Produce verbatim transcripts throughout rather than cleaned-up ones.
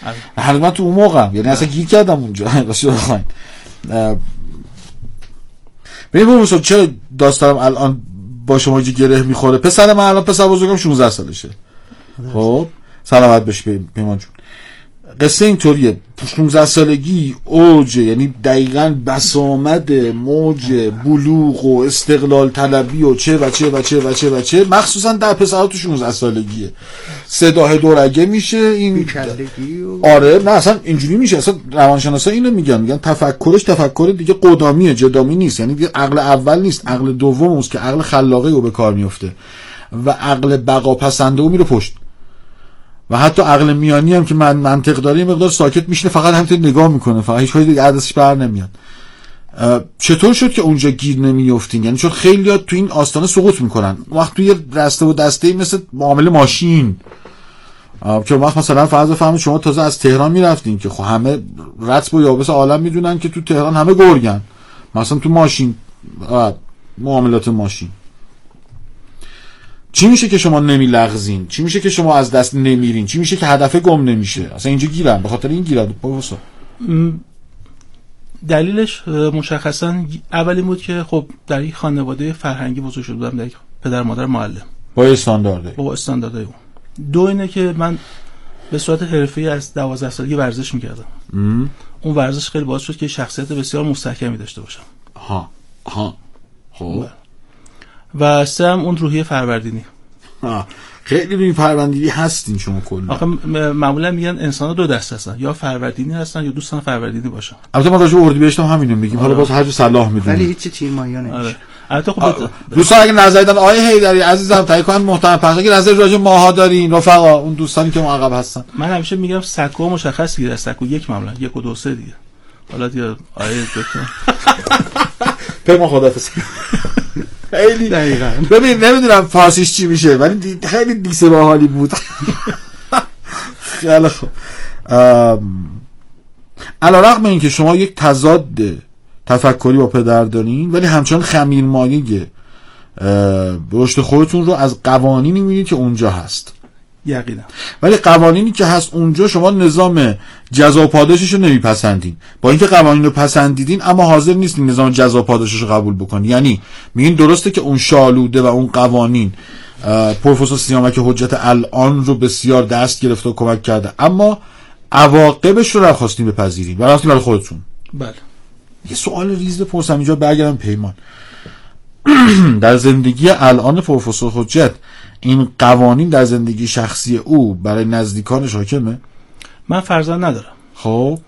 هنوز من تو اون موقعم، یعنی اصلا گیر کردم اونجا. راستش بخواید ببین پروفسور چرا داستانم الان با شما جی گره میخوره. پسر من الان پسر بزرگم شانزده سالشه. خب سلامت بشه پیمان جون. قصه اینطوریه، شانزده سالگی اوج، یعنی دقیقاً بسامد موج بلوغ و استقلال طلبی و چه و چه و چه و چه و چه، مخصوصا در پسرها تو شانزده سالگیه. صداه دورگه میشه این و... آره نه اصلا اینجوری میشه. اصلا روانشناسا اینو میگن، میگن تفکرش تفکر دیگه قدامیه، جدامی نیست. یعنی دیگه عقل اول نیست، عقل دوم است که عقل خلاقه رو به کار میفته و عقل بقا پسنده رو میره پشت. و حتی عقل میانی هم که من منطق داره یه مقدار ساکت میشینه، فقط همینطور نگاه میکنه، فقط هیچ کاری دیگه ازش بر نمیاد. چطور شد که اونجا گیر نمیافتین؟ یعنی چون خیلی‌ها تو این آستانه سقوط میکنن. وقت توی رسته و دسته‌ای مثل معامله ماشین که وقت مثلا فرض بفرمایید شما تازه از تهران میرفتین که خب همه رتب و یابس عالم میدونن که تو تهران همه گرگن، مثلا تو ماشین معاملات ماشین چی میشه که شما نمیلغزین؟ چی میشه که شما از دست نمیرین؟ چی میشه که هدف گم نمیشه؟ اصلا اینجا گیرن، به خاطر این گیرن. پروفسور دلیلش مشخصا اولی بود که خب در یک خانواده فرهنگی بزرگ شده بودم، در یک پدر مادر معلم با استاندارد با استانداردهای اون. دو اینه که من به صورت حرفه‌ای از دوازده سالگی ورزش میکردم. ام. اون ورزش خیلی باعث شد که شخصیت بسیار مستحکمی داشته باشم. ها ها خب و سه هم اون روحیه فروردینی. ها خیلی روی فروردینی هستین شما کلا. آخه معمولا میگن انسان‌ها دو دسته هستن، یا فروردینی هستن یا دوستان فروردینی باشن. البته ما راجع به اردیبهشت هم همینو میگیم. حالا باز هر جو صلاح میدونیم. ولی هیچ تیم‌مایه نمیشه. آره. البته خب دوستان اگه نظر دادن آیه هیدری عزیزم تایید کنن محترم پخش، اگه نظر راجع ماها دارین رفقا، اون دوستانی که عقب هستن. من همیشه میگم سکو مشخص دیگه، سکو یک معمولا یک و دو سه دیگه. حالا دیگه آیه دکتر پیمان خدافظ. خیلی دقیقاً. ببین نمیدونم فارسیش چی میشه ولی خیلی دیسه باحالی بود. خیلی خوب. علیرغم اینکه شما یک تضاد تفکری با پدر دارین ولی همچنان خمیرمایه رشد خودتون رو از قوانینی میبینید که اونجا هست. یقینا. ولی قوانینی که هست اونجا شما نظام جزا و پاداشش رو نمیپسندین، با اینکه قوانین رو پسندیدین اما حاضر نیستین نظام جزا و پاداشش رو قبول بکنین. یعنی میگین درسته که اون شالوده و اون قوانین پروفسور سیامک حجت الان رو بسیار دست گرفته و کمک کرده، اما عواقبش رو نخواستین بپذیرین و رفتین برای خودتون. بله. یه سوال ریز بپرسم اینجا برگردم پیمان. در زندگی الان پروفسور حجت این قوانین در زندگی شخصی او برای نزدیکانش حاکمه؟ من فرزند ندارم. خب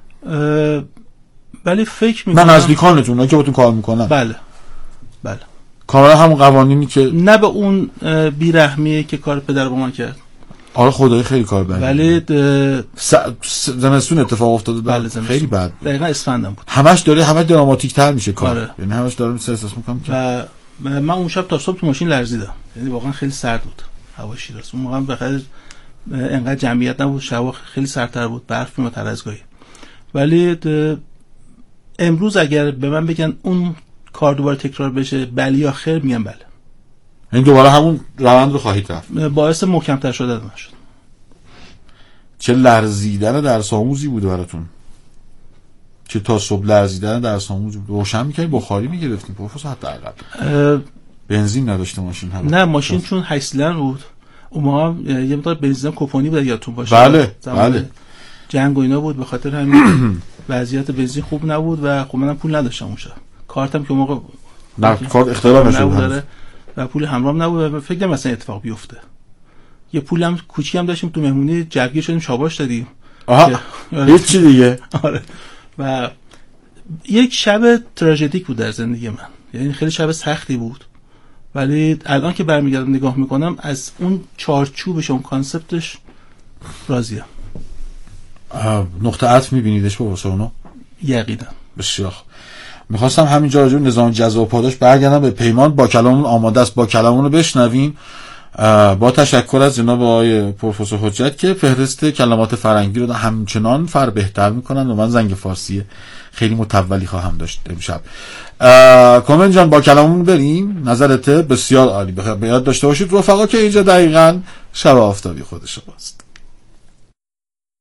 ولی فکر میکنم من نزدیکانتون اونایی که باتون کار میکنن. بله بله کاملا همون قوانینی که نه به اون بیرحمیه که کار پدر با من کرد. آره خدایی خیلی کار بده. ولی س... زمستون اتفاق افتاده. بله خیلی بد. دقیقاً اسفندم بود. همش داره همه دراماتیک تر میشه کار. آره. یعنی همش داره احساس میکنم که و من اون شب تا صبح تو ماشین لرزیدم. یعنی واقعا خیلی سرد بود. هوا شیراز اون موقع بخاطر انقدر جمعیت نبود، شب خیلی سردتر بود، برف میومد هر از گاهی. ولی امروز اگر به من بگن اون کار دوباره تکرار بشه بله یا خیر، میگم بله. این دوباره همون روند رو خواهید رفت. باعث محکم‌تر شدن من شد. چه لرزیدن درس آموزی بوده براتون؟ چه تا صبح لرزیدن درس آموزی بود؟ روشن می‌کردین، بخاری می‌گرفتین پروفسور حتی عقب. بنزین نداشته ماشین هم. نه ماشین چون هشت سیلندر بود. اون موقع یه مقدار بنزین کپونی بود یادتون باشه. بله بله. جنگ و اینا بود، به خاطر همین وضعیت بنزین خوب نبود و خب منم پول نداشتم اون شب. کارتم که اون موقع نه کارت اختراع نشده و پول همراهم نبود و فکر نمی‌کنم مثلا اتفاق بیفته. یه پولم کوچیک هم داشتیم تو مهمونی جرگه شدیم شاباش دادیم. آها هیچ چی دیگه. آره. و یک شب تراژدیک بود در زندگی من. یعنی خیلی شب سختی بود. ولی الان که برمیگردم نگاه میکنم از اون چارچوبش، اون کانسپتش راضیم. نقطه عطف میبینیدش با واسه اونو؟ یقینا. بسیار. میخواستم همینجا راجع به نظام جزا و پاداش برگردم به پیمان. با کلامون آماده است، با کلامون رو بشنویم. با تشکر از جناب آقای پروفسور حجت که فهرست کلمات فرنگی رو همچنان فر بهتر میکنن و من زنگ فارسی خیلی متولی خواهم داشت امشب. کامن جان با کلامون بریم. نظرت بسیار عالی. بخیر به یاد داشته باشید رفقا که اینجا دقیقاً شب آفتابی خود شماست.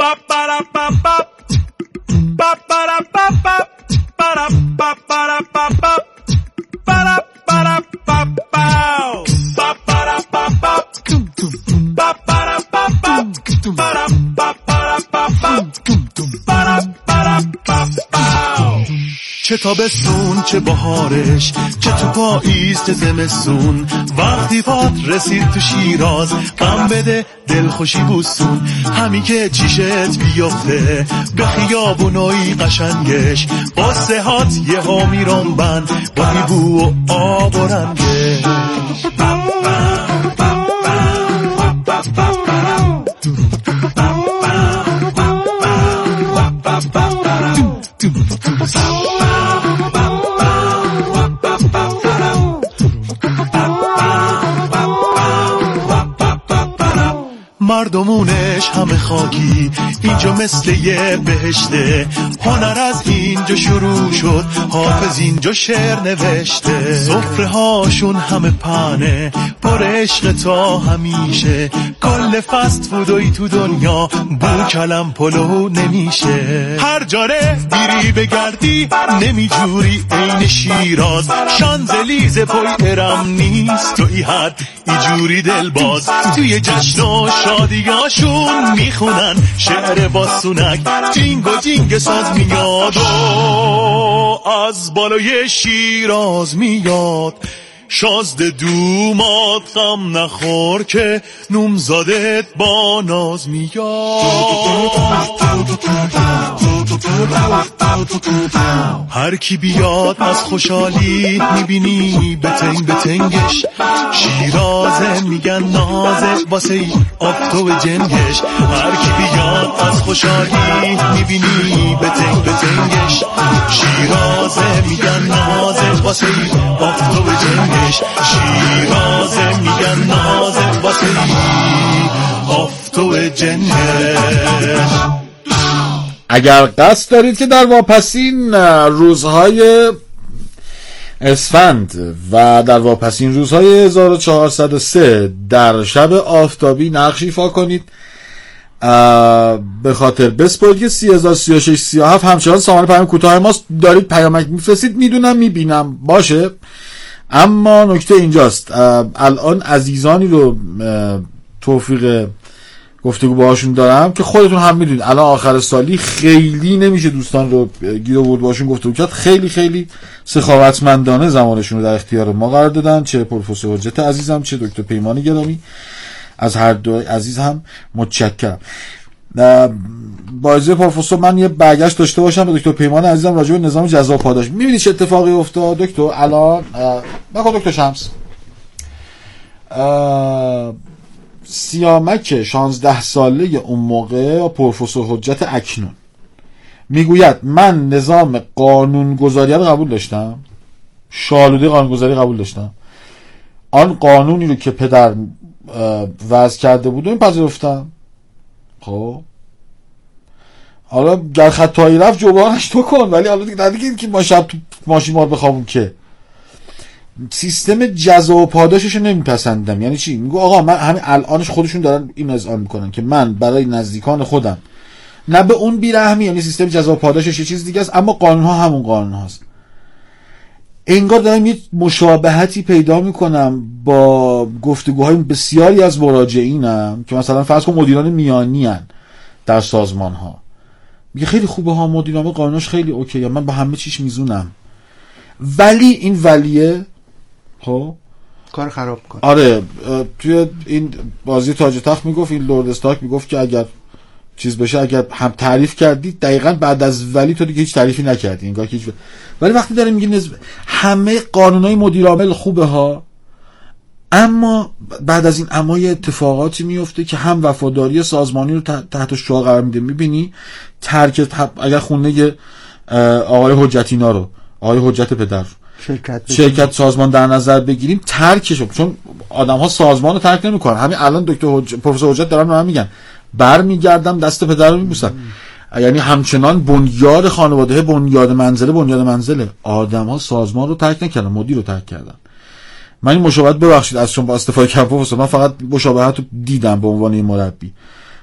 چه تابستون چه بهارش، چه تو پاییز چه زمستون، وقتی پات رسید تو شیراز غم بده دلخوشی بوستون. همی که چیشت بیفته به خیابونای قشنگش، قصه هات یه ها میرم بند با بو و آب و رنگش. مردمونش همه خاکی، اینجا مثل یه بهشته. هنر از اینجا شروع شد، حافظ اینجا شعر نوشته. سفره هاشون همه پنه، پر عشق تا همیشه. کل فست فودوی تو دنیا بو کلم پلو نمیشه. هر جاره بیری بگردی نمیجوری این شیراز. شانزلیز پای ارم نیست تو ای حد ایجوری دل باز. توی جشن و شادیاشون میخونن شعر باسونک، جینگ و جینگ ساز میاد و از بالای شیراز میاد. شازده دومات غم نخور که نومزادت با ناز میاد. هر کی بیاد از خوشحالی میبینی بتنگ بتنگش. شیرازه میگن نازه واسه ای آفتو جنگش. هر کی بیاد از خوشحالی میبینی بتنگ بتنگش. شیرازه میگن نازه واسه ای آفتو جنگش. شیرازه میگن نازه واسه ای آفتو جنگش. اگر قصد دارید که در واپسین روزهای اسفند و در واپسین روزهای هزار و چهارصد و سه در شب آفتابی نقش ایفا کنید، به خاطر بسپارید که سی هزار سی و شش سی و هفت همچنان سامان پیام کوتاه ماست. دارید پیامک میفرستید، میدونم میبینم باشه، اما نکته اینجاست الان عزیزانی رو توفیق گفتگو باهاشون دارم که خودتون هم میدونید الان آخر سالی خیلی نمیشه دوستان رو گیر آورد باهاشون گفتگو کرد. خیلی خیلی سخاوتمندانه زمانشون رو در اختیار ما قرار دادن، چه پروفسور حجت عزیزم چه دکتر پیمان گرامی. از هر دو عزیز هم متشکرم. با اجازه پروفسور من یه برگشت داشته باشم به دکتر پیمان عزیزم راجع به نظام جزا و پاداش. میبینید چه اتفاقی افتاد دکتر الان؟ نکن دکتر شمس سیامک شانزده ساله اون موقع پروفسور حجت اکنون میگوید من نظام قانونگذاری رو قبول داشتم، شالوده قانونگذاری قبول داشتم، آن قانونی رو که پدر وضع کرده بود این پذیرفتم. خب حالا گر خطایی رفت جبرانش تو کن، ولی حالا دیگه دیگه که ما شب تو ماشین ما بخوابون که سیستم جزا و پاداشش رو نمیپسندم. یعنی چی؟ میگو آقا من همین الانش خودشون دارن این اذعان میکنن که من برای نزدیکان خودم نه به اون بیرحمی، یعنی سیستم جزا و پاداشش یه چیز دیگه است اما قانون ها همون قانون هاست. انگار دارم یه مشابهتی پیدا میکنم با گفتگوهای بسیاری از مراجعینم که مثلا فرض کن مدیران میانی هن در سازمان ها، میگه خیلی خوبه ها مدیران قانونش خیلی اوکیه، من با همه چیش میزونم، ولی این ولیه خب کار خراب کنه. آره توی این بازی تاج تخت میگفت، این لرد استارک میگفت که اگر چیز بشه، اگر هم تعریف کردی دقیقاً بعد از ولی تو دیگه هیچ تعریفی نکردی انگار که هیچ. ولی وقتی داره میگه نز... همه قانونای مدیر عامل خوبه ها، اما بعد از این امای اتفاقاتی میفته که هم وفاداری سازمانی رو تحت شعاع قرار میده. میبینی ترک اگر خونه آقای حجتینا رو، آقای حجت پدر شرکت شرکت سازمان در نظر بگیریم، ترکش، چون آدم ها سازمان رو ترک نمیکنن. همین الان دکتر حج... پروفسور حجت دارن به من میگن برمیگردم دست پدر رو میبوسم. یعنی همچنان بنیاد خانواده، بنیاد منزله، بنیاد منزله. آدم ها سازمان رو ترک نکردن، مدیر رو ترک کردن. من این مشابهت ببخشید از شما با استفاده کردم پروفسور، من فقط مشابهت رو دیدم به عنوان مربی.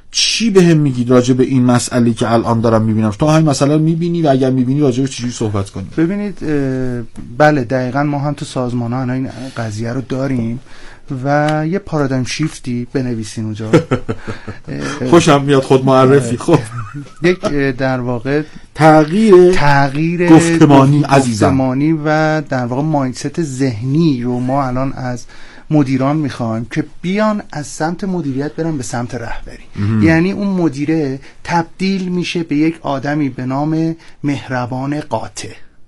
چی بهم میگی راجع به این مسئله که الان دارم میبینم؟ تو همین مسئله رو میبینی و اگر میبینی راجع به چجوری صحبت کنی؟ ببینید بله دقیقاً ما هم تو سازمان ها این قضیه رو داریم و یه پارادایم شیفتی بنویسین اونجا. خوشم میاد خود معرفی. خب یک در واقع تغییر تغییر گفتمانی عزیزم گفتمانی و در واقع مایندست ذهنی رو ما الان از مدیران میخوایم که بیان از سمت مدیریت برن به سمت رهبری. یعنی اون مدیره تبدیل میشه به یک آدمی به نام مهربان قاطع.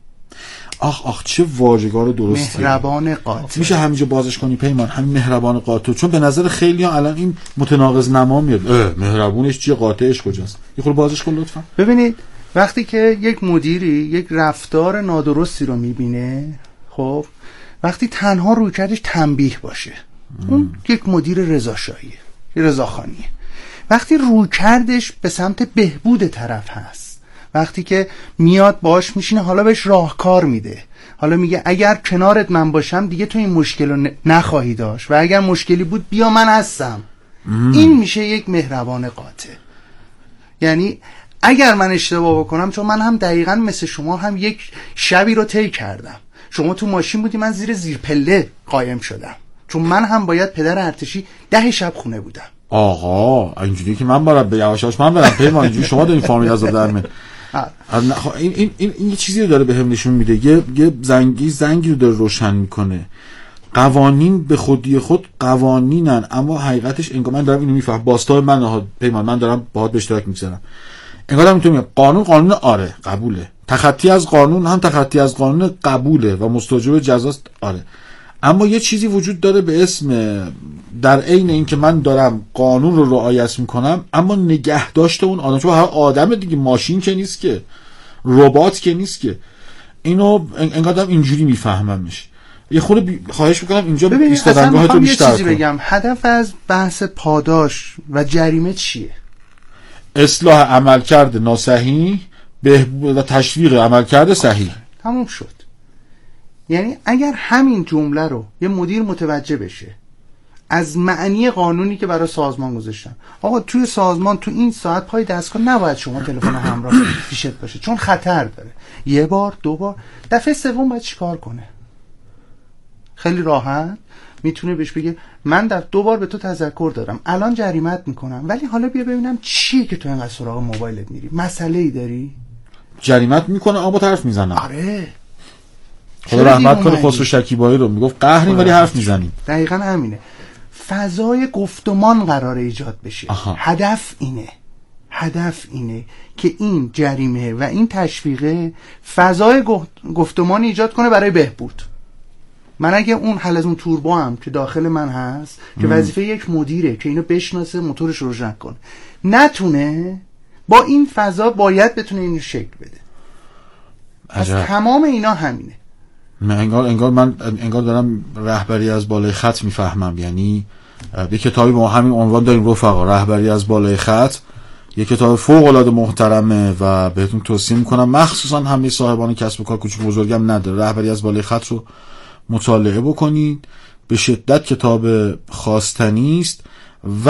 آخ آخ چه واژگار درستی. مهربان قاطع. میشه همینجا بازش کنی پیمان، همین مهربان قاطع، چون به نظر خیلی ها الان این متناقض نما میاد. مهربونش چیه، قاطعش کجاست؟ یه خورده بازش کن لطفا. ببینید وقتی که یک مدیری یک رفتار نادرستی رو میبینه، خب وقتی تنها رویکردش تنبیه باشه، اون یک مدیر رضاشاهیه، رضاخانیه. وقتی رویکردش به سمت بهبود طرف هست، وقتی که میاد باش میشینه، حالا بهش راهکار میده، حالا میگه اگر کنارت من باشم دیگه تو این مشکل رو نخواهی داشت و اگر مشکلی بود بیا من هستم. ام. این میشه یک مهربان قاطع. یعنی اگر من اشتباه بکنم، چون من هم دقیقاً مثل شما هم یک شبی رو طی کردم، شما تو ماشین بودی، من زیر زیر پله قایم شدم، چون من هم باید پدر ارتشی ده شب خونه بودم. آقا اینجوری که من برم به یواشاش من برم پیمان، اینجوری شما دارین فامیل از درمه. این این این این یه چیزی رو داره بهم نشون میده، یه یه زنگی زنگی رو داره روشن میکنه. قوانین به خودی خود قوانینن، اما حقیقتش انگار من دارم اینو میفهم. باستای من پیمان، من دارم باهات به اشتراک میگذارم. انگار دارم میتونم قانون قانون آره قبوله، تخطی از قانون هم تخطی از قانون قبوله و مستوجب جزاست آره، اما یه چیزی وجود داره به اسم در عین این که من دارم قانون رو رعایت میکنم اما نگهداشت اون آدم، چون هر آدم دیگه، ماشین که نیست که، ربات که نیست که. اینو انگار دارم اینجوری میفهممش. یه خورده بی... خواهش میکنم اینجا ایستادنگاهتو بیشتر کن. یه چیزی بگم، هدف از بحث پاداش و جریمه چیه؟ اصلاح عملکرد ناصحیح، بهبود و تشویق عملکرد صحیح. تموم شد. یعنی اگر همین جمله رو یه مدیر متوجه بشه از معنی قانونی که برای سازمان گذاشتن، آقا توی سازمان تو این ساعت پای دستگاه نباید شما تلفن همراه پیشت باشه چون خطر داره، یه بار دو بار، دفعه سوم باید چیکار کنه؟ خیلی راحت میتونه بهش بگه من در دو بار به تو تذکر دادم، الان جریمت میکنم، ولی حالا بیا ببینم چیه که تو اینقدر سراغ موبایلت میری، مسئله ای داری؟ جریمت میکنه اما طرف میزنم. آره خدا رحمت کنه خسرو شکیبایی رو، میگفت قهریم ولی حرف میزنیم. دقیقاً همینه. فضای گفتمان قراره ایجاد بشه. آها. هدف اینه هدف اینه که این جریمه و این تشویقه فضای گفتمان ایجاد کنه برای بهبود. من اگه اون حلزون توربو هم که داخل من هست که وظیفه یک مدیره که اینو بشناسه، موتورش رو روشن کنه، نتونه با این فضا باید بتونه اینو شکل بده. از تمام اینا همینه. انگار انگار من انگار دارم رهبری از بالای خط میفهمم. یعنی یه کتابی با همین عنوان داریم رفقا، رهبری از بالای خط. یه کتاب فوق العاده محترمه و بهتون توصیه میکنم، مخصوصا همه صاحبان کسب و کار کوچیک بزرگم نداره، رهبری از بالای خط رو مطالعه بکنید. به شدت کتاب خواستنی است و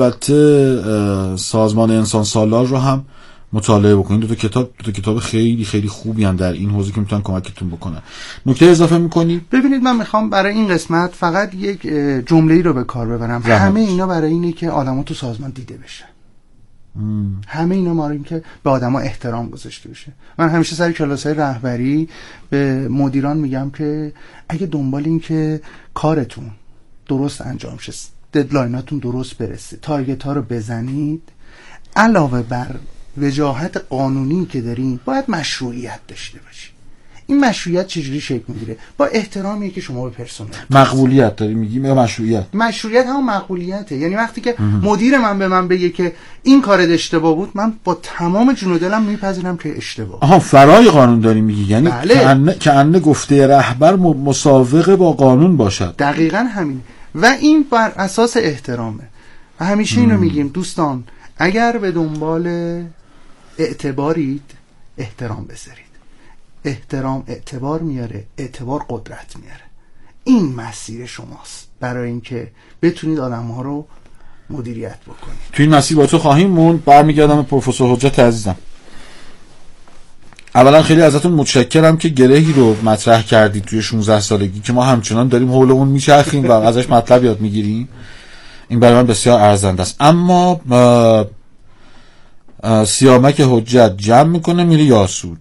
البته سازمان انسان سالار رو هم مطالعه بکنید. دو تا کتاب دو تا کتاب خیلی خیلی خوبی ان در این حوزه که میتونن کمکتون بکنن. نکته اضافه میکنید؟ ببینید من میخوام برای این قسمت فقط یک جمله‌ای رو به کار ببرم. همه اینا برای اینه که آدما تو سازمان دیده بشن. مم. همه اینا ما این که به آدما احترام گذاشته بشه. من همیشه سر کلاس‌های رهبری به مدیران میگم که اگه دنبال این که کارتون درست انجام شه، ددلایناتون درست برسه، تارگت ها رو بزنید، علاوه بر وجاهت قانونی که دارین باید مشروعیت داشته باشید. این مشروعیت چجوری شکل میگیره؟ با احترامی که شما به پرسنل. مقبولیت داری میگی یا مشروعیت؟ مشروعیت هم مقبولیته. یعنی وقتی که مدیر من به من بگه که این کارت اشتباه بود، من با تمام جون و دلم میپذیرم که اشتباه. آها، فرای قانون داری میگی. یعنی بله. که انه که انه گفته رهبر مسابقه با قانون باشد. دقیقاً همین. و این بر اساس احترامه. و همیشه اینو میگیم دوستان، اگر به دنبال اعتبارید احترام بذارید. احترام اعتبار میاره، اعتبار قدرت میاره. این مسیر شماست برای اینکه بتونید آدم‌ها رو مدیریت بکنیم. تو این مسیر با تو خواهیم موند. برمیگردم پروفسور حجت عزیزم. اولا خیلی ازتون متشکرم که گرهی رو مطرح کردید توی شانزده سالگی که ما همچنان داریم حول اون میچرخیم و ازش مطلب یاد میگیریم. این برای من بسیار ارزنده است. اما سیامک حجت جمع میکنه میره یاسوج.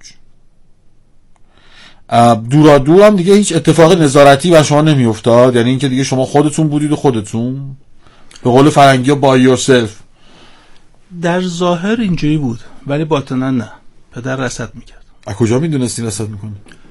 دورا دور هم دیگه هیچ اتفاق نظارتی بر شما نمیافتاد، یعنی اینکه دیگه شما خودتون بودید و خودتون به قول فرنگی ها با یورسلف. در ظاهر اینجوری بود ولی باطنا نه، پدر رصد میکرد. از کجا میدونستی رصد میکنه؟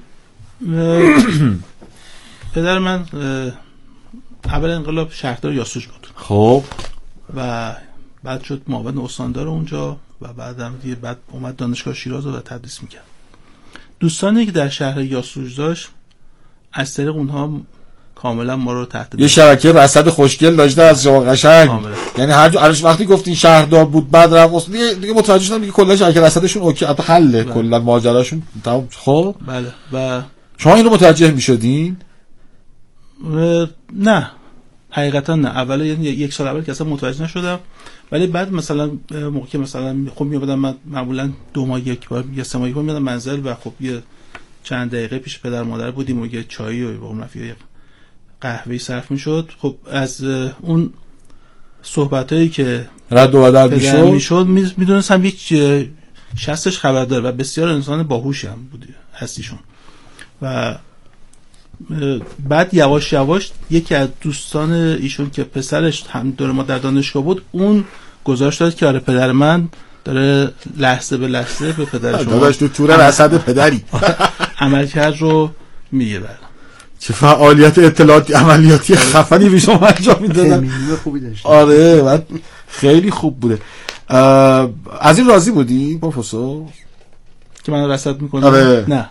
پدر من اول انقلاب شهردار یاسوج بود. خب و بعد شد معاون استاندار اونجا و بعدم دیگه بعد اومد دانشگاه شیراز رو تدریس میکرد. دوستانی که در شهر یاسوج داشت از طریق اونها کاملا ما رو تحت یه شبکه رصد خوشگل داشته از جواب قشنگ. یعنی هر جو الان وقتی گفتین شهردار بود بعد رفت دیگه دیگه متوجه شدم دیگه کلا شبکه رصدشون اوکی حله، کلا ماجراشون تمام. خب بله. و شما اینو متوجه میشدین؟ نه حقیقتا نه. اول یعنی یک سال اول که اصلا متوجه نشدم، ولی بعد مثلا موقعی مثلا خب میومدم من معمولا دو ماه یک بار یا سه ماه یک بار میادم منزل و خب یه چند دقیقه پیش پدر مادر بودیم و یه چایی و با اون رفیق قهوه‌ای صرف میشد. خب از اون صحبتایی که رد و بدل میشد میشد میدونستم یک شخصش خبر داره و بسیار انسان باهوشی هم بود هستیشون. و بعد یواش یواش یکی از دوستان ایشون که پسرش هم دور ما در دانشگاه بود اون گزارش داد که آره پدر من داره لحظه به لحظه به پدر شما داداش تو تور رصد پدری عملکرد رو میگه. چه فعالیت اطلاعاتی عملیاتی خفنی به شما انجام میدادن. تمرین خوبی داشت. آره بعد خیلی خوب بوده. از این راضی بودی پروفسور که من رصد میکنم؟ آره. نه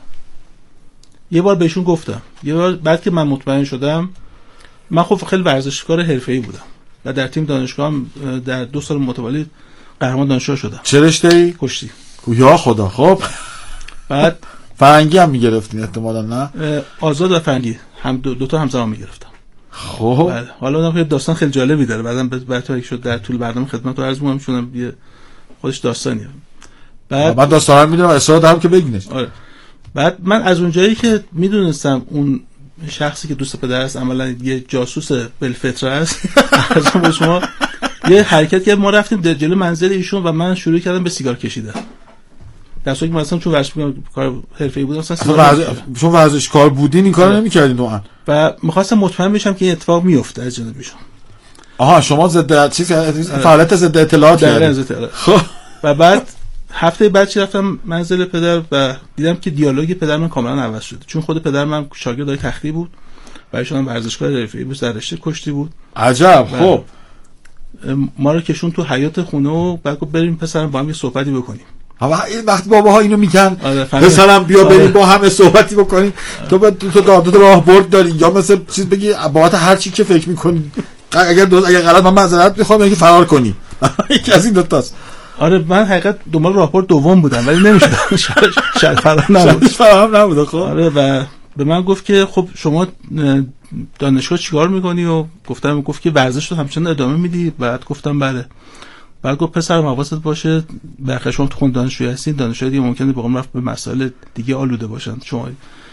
یه بار بهشون گفتم، یه بار بعد که من مطمئن شدم. من خب خیلی ورزشکار حرفه‌ای بودم و در تیم دانشگاه در دو سال متوالی قهرمان دانشگاه شدم. چه رشته‌ای؟ کشتی. یا خدا. خب بعد فرنگی هم میگرفتین احتمالاً؟ نه آزاد و فرنگی هم دو, دو تا همزمان میگرفتم. خب بله. حالا اون داستان خیلی جالبی داره، بعدم براتون یک شد در طول برنامه خدمت رو عرض می‌کنم چون یه خودش داستانیه. بعد من داستانا میدونم اصرار دارم که بگینش. آره. بعد من از اونجایی که میدونستم اون شخصی که دوست پدر است عملا یه جاسوس بالفطره است از شما یه حرکت که ما رفتیم در جلوی منزل ایشون و من شروع کردم به سیگار کشیدن. در صورتی که مثلا چون ورزشکار کار حرفه‌ای بودم مثلا ورز... چون ورزشکار بودین این کارو نمی‌کردین واقعا و می‌خواستم مطمئن بشم که این اتفاق میفته از جانب ایشون. آها شما ضد چیز فعالیت ضد اطلاعات کردین. خب و بعد هفته بعد چه رفتم منزل پدر و دیدم که دیالوگ پدر من کاملا عوض شده، چون خود پدر من شاگرد تختی بود و ایشون هم ورزشکار حرفه‌ای بود، در رشته کشتی بود. عجب. خب ما رو کشون تو حیاط خونه و بعد گفت بریم پسرم با هم یه صحبتی بکنیم. ها این وقتی باباها اینو میگن آره پسرم بیا بریم با هم صحبتی بکنیم. تو با تو دادت راهبرد داری یا مثلا چیز بگی بابت هر چی که فکر می‌کنی اگر درست اگر غلط من معذرت می‌خوام میگی فرار کنی. یکی از این دو تاست. آره من حقیقت دنبال راهبرد دوم بودم ولی نمی‌شد. شاید فرار نبود. فرار نبود. خب آره و به من گفت که خب شما دانشگاه چیکار می‌کنی و گفتم گفت که ورزش رو همچنان ادامه میدی؟ بعد گفتم بله. بعد گفت پسرم حواست باشه برخلاف شما تو خون دانشجویی هستین، دانشجوی دیگه ممکنه بقوم رفت به مسائل دیگه آلوده باشن. شما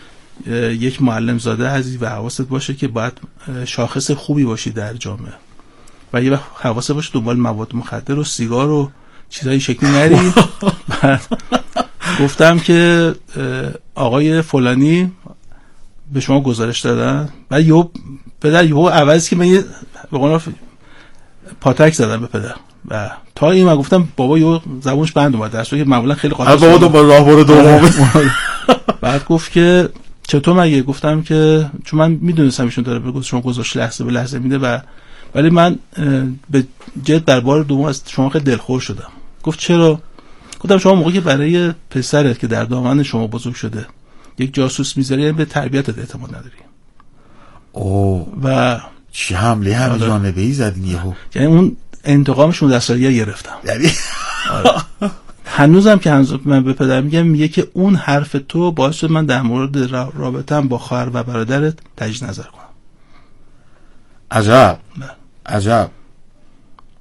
یک معلم زاده هستی و حواست باشه که باید شاخص خوبی باشی در جامعه و یه وقت حواست باشه دنبال مواد مخدر و سیگار و چیزای شکلی نری. گفتم که آقای فلانی به شما گزارش دادن و یهو پدر یهو عوض که من یه به قول پاتک زدم به پدر و تا این من گفتم بابا یهو زبونش بند اومد در صورتی که معمولا خیلی قاطع بابا دنبال راهبر دوم. بعد گفت که چطور مگه؟ گفتم که چون من میدونستم ایشون داره به شما گزارش لحظه به لحظه میده و ولی من به جد در بار دوم از شما خیلی دلخور شدم. گفت چرا؟ گفتم شما موقعی که برای پسرت که در دامن شما بزرگ شده یک جاسوس میذاری به تربیتت اعتماد نداری. اوه و چه حمله همه جانبه‌ای زدین یهو. یعنی اون انتقامشون در سالیه گرفتم. یعنی هنوزم که هنوز من به پدر میگم میگه که اون حرف تو باعث شد من در مورد رابطه‌ام با خواهر و برادرت تجدید نظر کنم. عجب. عجب.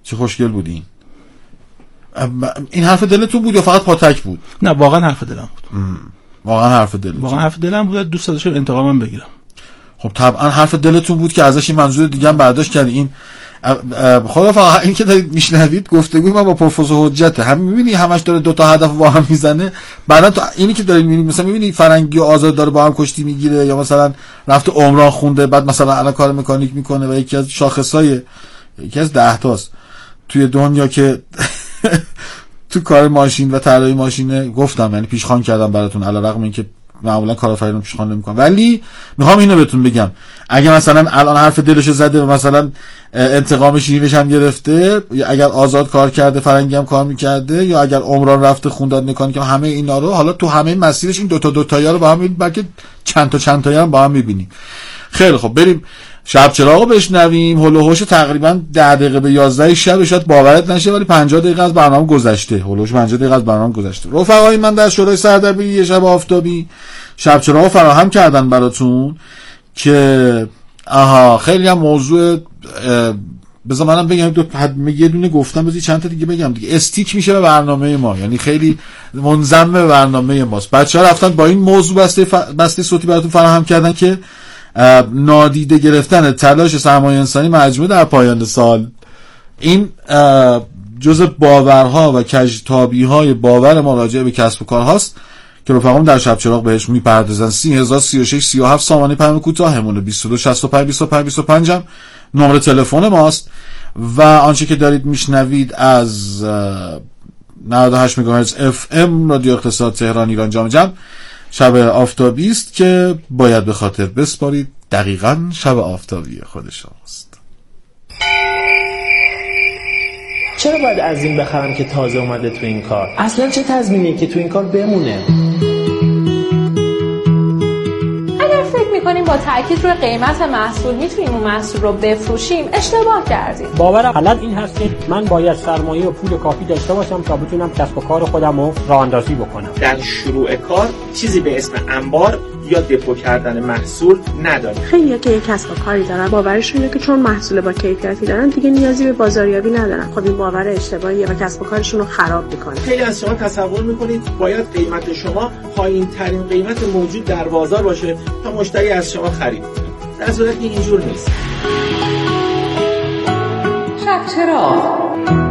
چه خوشگل بودین. این حرف دلتون بود یا فقط پاتک بود؟ نه واقعا حرف دلم بود. واقعا حرف دلتون واقعا حرف دلم بود. دوست داشتم انتقامم بگیرم. خب طبعا حرف دلتون بود که ازش این منظور دیگه هم برداشت کردین. این خدا فقط این که دارید میشنوید گفتگوی من با پروفسور حجته. هم میبینی همش داره دو تا هدف با هم میزنه. بعدا تو اینی که دارید میبینی مثلا میبینی فرنگی و آزاد داره با هم کشتی میگیره، یا مثلا رفته عمران خونده بعد مثلا الان کار مکانیک میکنه و یکی از شاخصای یکی از ده تاست توی دنیا که تو کار ماشین و طراحی ماشینه. گفتم یعنی پیشخوان کردم براتون علیرغم اینکه معمولا کارآفرینان پیشخوان نمیکنم، ولی میخوام اینو بهتون بگم اگه مثلا الان حرف دلشو زده و مثلا انتقام شیرینش هم گرفته، یا اگر آزاد کار کرده فرنگی هم کار میکرده، یا اگر عمران رفته خونداد مکانیک، همه اینا رو حالا تو همه مسیرش این دوتا دوتایا رو با هم میبینید، بلکه چند تا چند تایا هم با هم میبینیم. خیلی خب بریم شب چراغو بشنویم. هول و هوش تقریبا ده دقیقه به یازده شب، شاید باورت نشه ولی پنجاه دقیقه از برنامه گذشته. هول و هوش پنجاه دقیقه از برنامه گذشته. رفقای من در شورای سردبیر یه شب آفتابی شب چراغو فراهم کردن براتون که آها خیلی هم موضوع بذار منم بگم دو یه دونه گفتم بذار چند تا دیگه بگم دیگه. استیک میشه به برنامه ما، یعنی خیلی منضم به برنامه ماست. بچه‌ها رفتن با این موضوع بسته ف... بسته صوتی براتون فراهم کردن که نادیده گرفتن تلاش سرمایه انسانی مجموعه در پایان سال. این جزء باورها و کجتابی‌های باور ما راجع به کسب و کار هاست که رفقام در شب چراغ بهش میپردازن. سی هزار سی و شش سی و هفت سامانه پیام کوتاهمونه، بیست و دو شصت و پنج بیست و پنج بیست و پنج هم نمره تلفن ماست و آنچه که دارید میشنوید از نود و هشت مگاهرتز اف ام رادیو اقتصاد تهران ایران جام جم شب آفتابی است که باید به خاطر بسپارید. دقیقاً شب آفتابی خود شماست. چرا باید از این بخرم که تازه اومده تو این کار؟ اصلا چه تضمینیه که تو این کار بمونه؟ اگر فکر میکنیم با تاکید روی قیمت محصول میتونیم اون محصول رو بفروشیم، اشتباه کردیم. باورم غلط این هست که من باید سرمایه و پول کافی داشته باشم تا بتونم کسب و کار خودم رو راه اندازی بکنم. در شروع کار چیزی به اسم انبار یا دپو کردن محصول نداریم. خیلی‌ها که یک کسب و کاری دارن باورشون اینه که چون محصول با کیفیتی دارن دیگه نیازی به بازاریابی ندارن. خب این باور اشتباهیه و کسب و کارشون رو خراب می‌کنه. خیلی از شما تصور می‌کنید باید قیمت شما پایین‌ترین قیمت موجود در بازار باشه تا مشتری از شما خرید کنه. در صورتی اینجور نیست. شب چراغ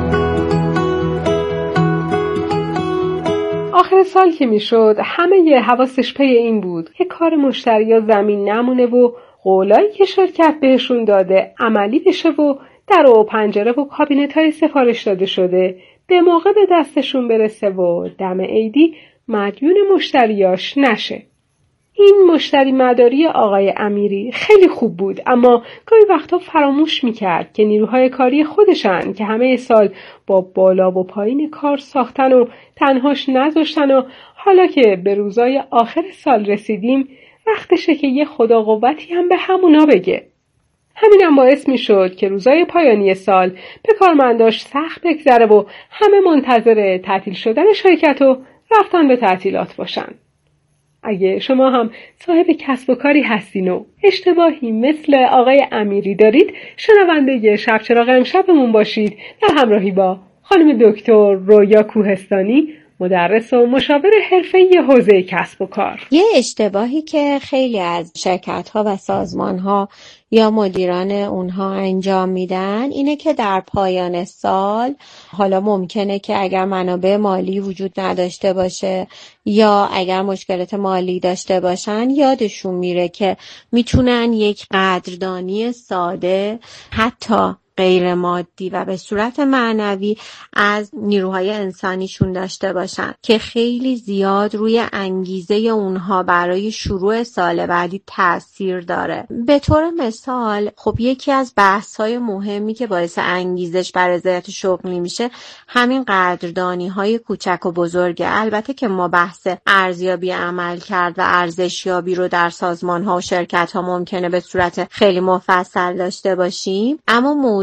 آخر سال که میشد همه یه حواسش پی این بود که کار مشتریا زمین نمونه و قولایی که شرکت بهشون داده عملی بشه و در و پنجره و کابینت های سفارش داده شده به موقع به دستشون برسه و دم عیدی مدیون مشتریاش نشه. این مشتری مداری آقای امیری خیلی خوب بود، اما گاهی وقتا فراموش میکرد که نیروهای کاری خودشن که همه سال با بالا و پایین کار ساختن و تنهاش نذاشتن و حالا که به روزای آخر سال رسیدیم وقتشه که یه خدا قوتی هم به همونا بگه. همینم باعث میشد که روزای پایانی سال به کارمنداش سخت بگذره و همه منتظر تعطیل شدن شرکت و رفتن به تعطیلات باشن. اگه شما هم صاحب کسب و کاری هستین و اشتباهی مثل آقای امیری دارید، شنونده شب چراغ امشبمون باشید در همراهی با خانم دکتر رویا کوهستانی، مدرس و مشاور حرفه‌ای حوزه کسب و کار. یه اشتباهی که خیلی از شرکت‌ها و سازمان‌ها یا مدیران اونها انجام میدن اینه که در پایان سال حالا ممکنه که اگر منابع مالی وجود نداشته باشه یا اگر مشکلات مالی داشته باشن یادشون میره که میتونن یک قدردانی ساده حتی غیر مادی و به صورت معنوی از نیروهای انسانیشون داشته باشن که خیلی زیاد روی انگیزه اونها برای شروع سال بعدی تأثیر داره. به طور مثال خب یکی از بحث‌های مهمی که باعث انگیزش برای رضایت شغلی میشه همین قدردانی‌های کوچک و بزرگه. البته که ما بحث ارزیابی عمل کرد و ارزشیابی رو در سازمان‌ها و شرکت‌ها ممکنه به صورت خیلی مفصل داشته باشیم، اما موضوع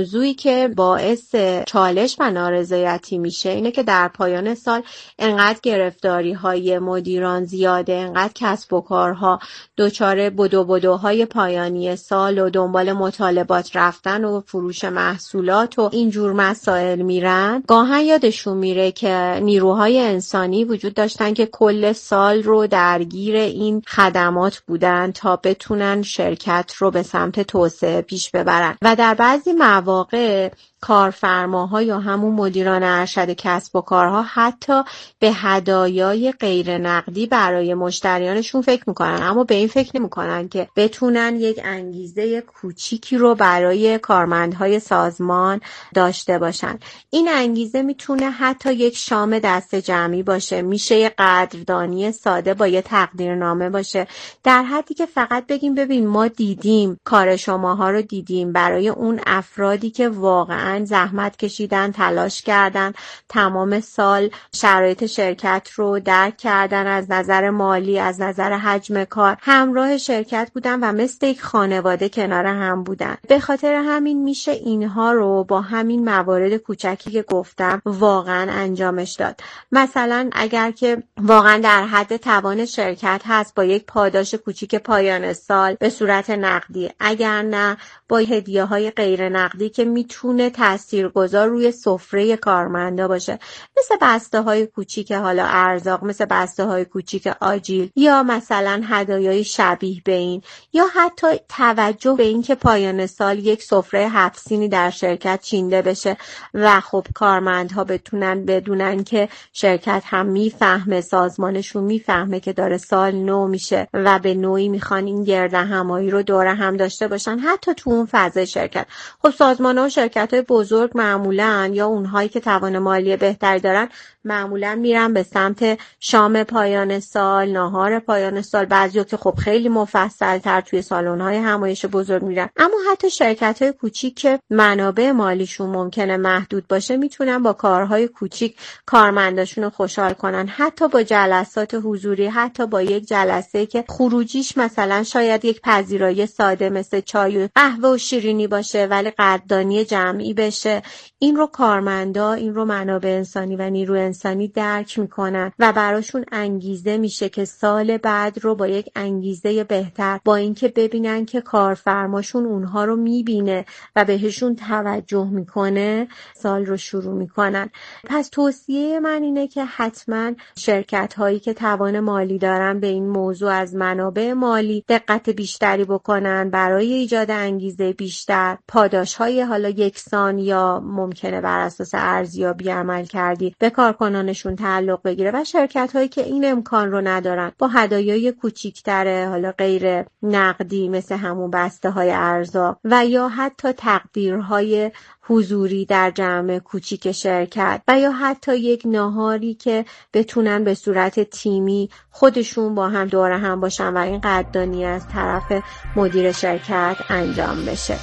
موضوعی که باعث چالش و نارضایتی میشه اینه که در پایان سال انقدر گرفتاری های مدیران زیاده، انقدر کسب و کارها دچار بدو بدوهای پایانی سال و دنبال مطالبات رفتن و فروش محصولات و اینجور مسائل میرن، گاهن یادشون میره که نیروهای انسانی وجود داشتن که کل سال رو درگیر این خدمات بودن تا بتونن شرکت رو به سمت توسعه پیش ببرن و در بعضی مواقع کارفرماها یا همون مدیران ارشد کسب و کارها حتی به هدایای غیر نقدی برای مشتریانشون فکر میکنن، اما به این فکر نمیکنن که بتونن یک انگیزه کوچیکی رو برای کارمندهای سازمان داشته باشن. این انگیزه میتونه حتی یک شام دست جمعی باشه، میشه یه قدردانی ساده با یه تقدیرنامه باشه، در حدی که فقط بگیم ببین ما دیدیم کار شماها رو دیدیم، برای اون افرادی که واقعا زحمت کشیدن، تلاش کردن، تمام سال شرایط شرکت رو درک کردن، از نظر مالی، از نظر حجم کار همراه شرکت بودن و مثل یک خانواده کنار هم بودن. به خاطر همین میشه اینها رو با همین موارد کوچکی که گفتم واقعا انجامش داد. مثلا اگر که واقعا در حد توان شرکت هست با یک پاداش کوچیک پایان سال به صورت نقدی، اگر نه با هدیه های غیر نقدی که میتونه تاثیرگذار روی سفره کارمندا باشه، مثل بسته های کوچیک حالا ارزاق، مثل بسته های کوچیک آجیل، یا مثلا هدایای شبیه به این، یا حتی توجه به این که پایان سال یک سفره هفت سینی در شرکت چینده بشه و خب کارمندها بتونن بدونن که شرکت هم میفهمه، سازمانشون میفهمه که داره سال نو میشه و به نوعی میخوان این گرد همایی رو دور هم داشته باشن حتی تو اون فضای شرکت. خب سازمان‌ها و شرکت‌های بزرگ معمولاً یا اونهایی که توان مالی بهتری دارن معمولاً میرن به سمت شام پایان سال، ناهار پایان سال، بعضیا که خب خیلی مفصل‌تر توی سالن‌های همایش بزرگ میرن. اما حتی شرکت‌های کوچیک که منابع مالیشون ممکنه محدود باشه میتونن با کارهای کوچیک کارمنداشون رو خوشحال کنن، حتی با جلسات حضوری، حتی با یک جلسه که خروجیش مثلا شاید یک پذیرایی ساده مثل چای و قهوه و شیرینی باشه ولی قدردانی جمعی بشه. این رو کارمندا، این رو منابع انسانی و نیروی انسانی درک میکنن و براشون انگیزه میشه که سال بعد رو با یک انگیزه بهتر، با اینکه ببینن که کارفرماشون اونها رو میبینه و بهشون توجه میکنه، سال رو شروع میکنن. پس توصیه من اینه که حتما شرکت هایی که توان مالی دارن به این موضوع از منابع مالی دقت بیشتری بکنن برای ایجاد انگیزه بیشتر، پاداش های حالا یکسان یا ممکنه بر اساس ارزیابی عمل کردی به کارکنانشون تعلق بگیره و شرکت هایی که این امکان رو ندارن با هدایای کوچیک‌تر حالا غیر نقدی مثل همون بسته های ارزاق و یا حتی تقدیرهای حضوری در جمع کوچیک شرکت و یا حتی یک ناهاری که بتونن به صورت تیمی خودشون با هم دور هم باشن و این قدردانی از طرف مدیر شرکت انجام بشه.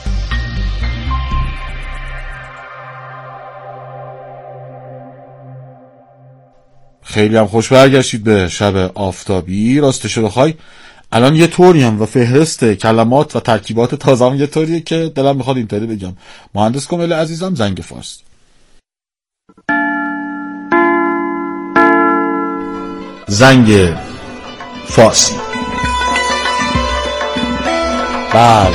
خیلی هم خوش برگشتید به شب آفتابی. راستش رو بخوای الان یه طوری هم و فهرست کلمات و ترکیبات تازه هم یه طوریه که دلم میخواد اینطوری بگم. مهندس کمیل عزیزم، زنگ فارسی. زنگ فارسی. بله،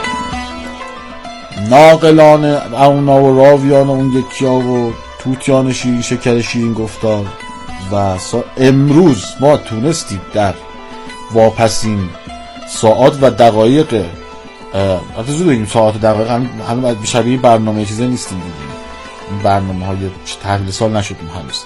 ناقلان اونا و راویان اون یکی ها و توتیان شیرین شکر شیرین گفتار و امروز ما تونستیم در واپسین ساعات و دقایق، البته زود بگیم ساعت و دقایق هنوز شبیه برنامه چیزی نیستیم دیگه، این برنامه های تحویل سال نشدیم هنوز،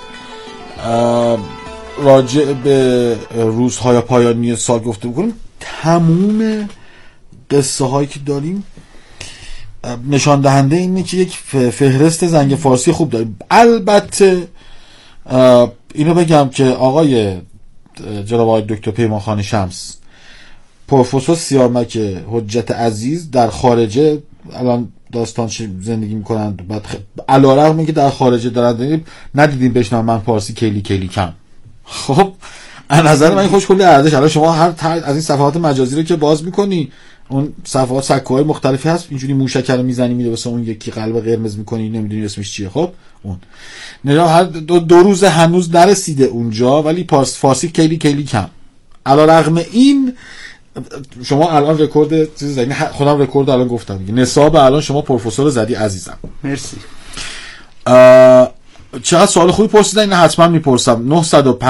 راجع به روزهای پایانی سال گفته بکنیم. تموم قصه هایی که داریم نشان دهنده اینه که یک فهرست زنگ فارسی خوب داریم. البته اینو بگم که آقای جناب آقای دکتر پیمانخانی شمس، پروفسور سیامک حجت عزیز در خارجه الان داستان زندگی میکنند، بعد علیرغم اینکه در خارجه دارند ندیدیم بشنم من فارسی کلی کلی کم. خب از نظر من خوش کلی ارزش. الان شما هر از این صفحات مجازی رو که باز میکنی، اون صفحات سکوهای مختلفی هست، اینجوری موشک رو میزنی میده واسه اون یکی قلب قرمز میکنی، نمیدونی اسمش چیه. خب اون نگاه هر دو, دو روز هنوز نرسیده اونجا، ولی پارس فارسی کلی کلی کم. علیرغم این شما الان رکورد چیز زدی، خودم رکورد الان گفتم دیگه، نصاب الان شما پروفسور زدی عزیزم. مرسی. چقدر سوال خوبی پرسیدن، این حتما میپرسم. نه صد و پنج